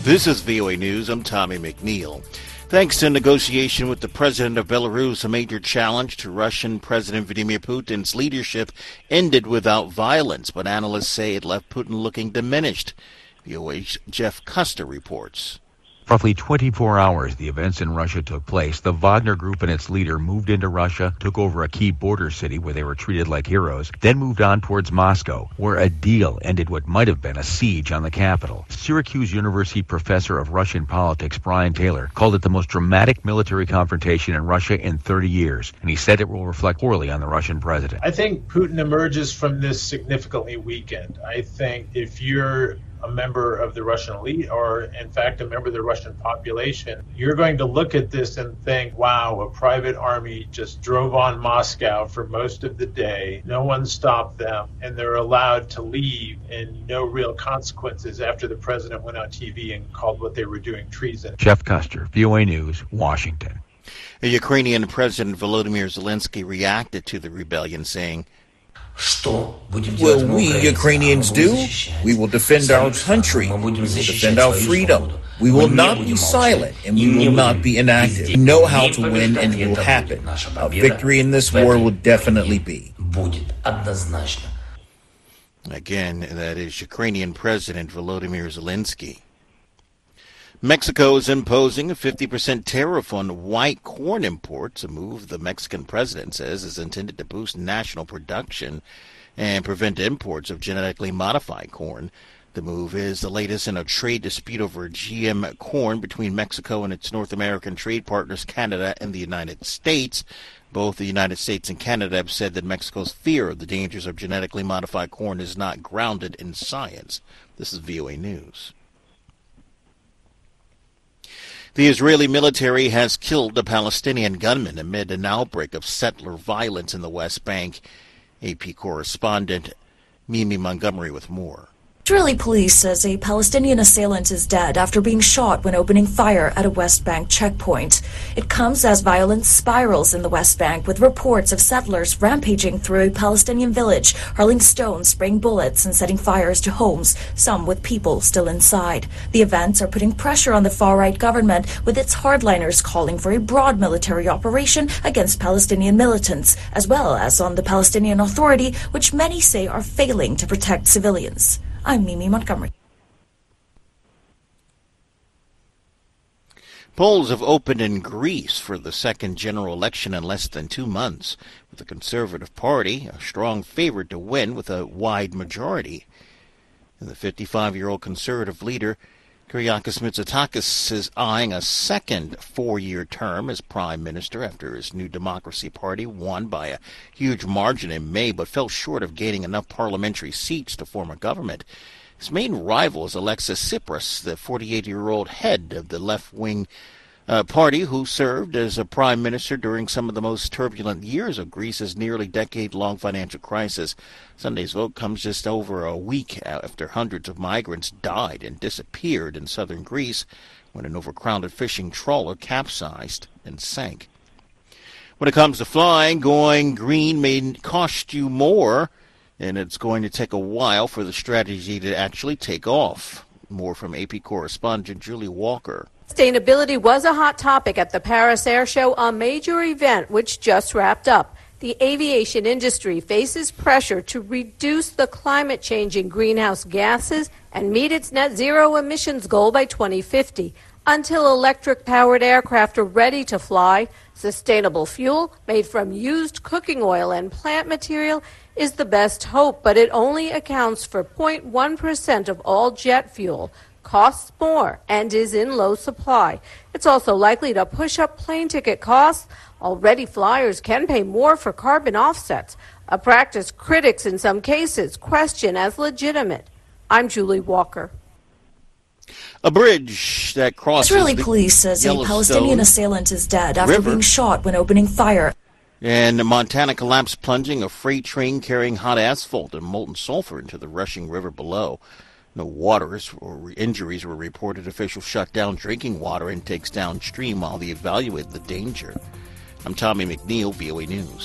This is VOA News. I'm Tommy McNeil. Thanks to negotiation with the president of Belarus, a major challenge to Russian President Vladimir Putin's leadership ended without violence, but analysts say it left Putin looking diminished. VOA's Jeff Custer reports. Roughly 24 hours the events in Russia took place. The Wagner Group and its leader moved into Russia, took over a key border city where they were treated like heroes, then moved on towards Moscow, where a deal ended what might have been a siege on the capital. Syracuse University professor of Russian politics Brian Taylor called it the most dramatic military confrontation in Russia in 30 years, and he said it will reflect poorly on the Russian president. I think Putin emerges from this significantly weakened. I think if you're a member of the Russian elite, or in fact a member of the Russian population, you're going to look at this and think, wow, a private army just drove on Moscow for most of the day. No one stopped them, and they're allowed to leave, and no real consequences after the president went on TV and called what they were doing treason. Jeff Custer, VOA News, Washington. The Ukrainian President Volodymyr Zelensky reacted to the rebellion, saying, Will we Ukrainians do? We will defend our country. We will defend our freedom. We will not be silent, and we will not be inactive. We know how to win, and it will happen. Our victory in this war will definitely be. Again, that is Ukrainian President Volodymyr Zelensky. Mexico is imposing a 50% tariff on white corn imports, a move the Mexican president says is intended to boost national production and prevent imports of genetically modified corn. The move is the latest in a trade dispute over GM corn between Mexico and its North American trade partners, Canada and the United States. Both the United States and Canada have said that Mexico's fear of the dangers of genetically modified corn is not grounded in science. This is VOA News. The Israeli military has killed a Palestinian gunman amid an outbreak of settler violence in the West Bank. AP correspondent Mimi Montgomery with more. Israeli police says a Palestinian assailant is dead after being shot when opening fire at a West Bank checkpoint. It comes as violence spirals in the West Bank, with reports of settlers rampaging through a Palestinian village, hurling stones, spraying bullets, and setting fires to homes, some with people still inside. The events are putting pressure on the far-right government, with its hardliners calling for a broad military operation against Palestinian militants, as well as on the Palestinian Authority, which many say are failing to protect civilians. I'm Mimi Montgomery. Polls have opened in Greece for the second general election in less than 2 months, with the Conservative Party a strong favorite to win with a wide majority. And the 55-year-old Conservative leader, Kyriakos Mitsotakis, is eyeing a second 4-year term as prime minister after his New Democracy Party won by a huge margin in May but fell short of gaining enough parliamentary seats to form a government. His main rival is Alexis Tsipras, the 48-year-old head of the left-wing party who served as a prime minister during some of the most turbulent years of Greece's nearly decade-long financial crisis. Sunday's vote comes just over a week after hundreds of migrants died and disappeared in southern Greece when an overcrowded fishing trawler capsized and sank. When it comes to flying, going green may cost you more, and it's going to take a while for the strategy to actually take off. More from AP correspondent Julie Walker. Sustainability was a hot topic at the Paris Air Show, a major event which just wrapped up. The aviation industry faces pressure to reduce the climate-changing greenhouse gases and meet its net zero emissions goal by 2050. Until electric-powered aircraft are ready to fly, sustainable fuel made from used cooking oil and plant material is the best hope, but it only accounts for 0.1% of all jet fuel, costs more, and is in low supply. It's also likely to push up plane ticket costs. Already flyers can pay more for carbon offsets, a practice critics in some cases question as legitimate. I'm Julie Walker. A bridge that crosses Israeli police says a Palestinian assailant is dead after being shot when opening fire. And Montana collapsed, plunging a freight train carrying hot asphalt and molten sulfur into the rushing river below. No waters or injuries were reported. Officials shut down drinking water intakes downstream while they evaluated the danger. I'm Tommy McNeil, VOA News.